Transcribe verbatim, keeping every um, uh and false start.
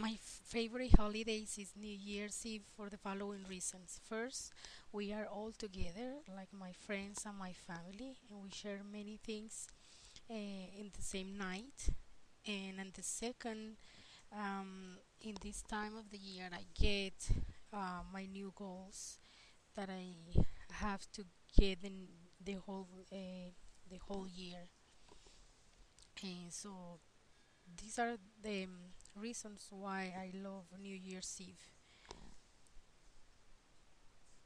My f- favorite holidays is New Year's Eve for the following reasons. First, we are all together, like my friends and my family, and we share many things uh, in the same night. And on the second, um, in this time of the year, I get uh, my new goals that I have to get in the whole uh, the whole year. And so these are the um, reasons why I love New Year's Eve.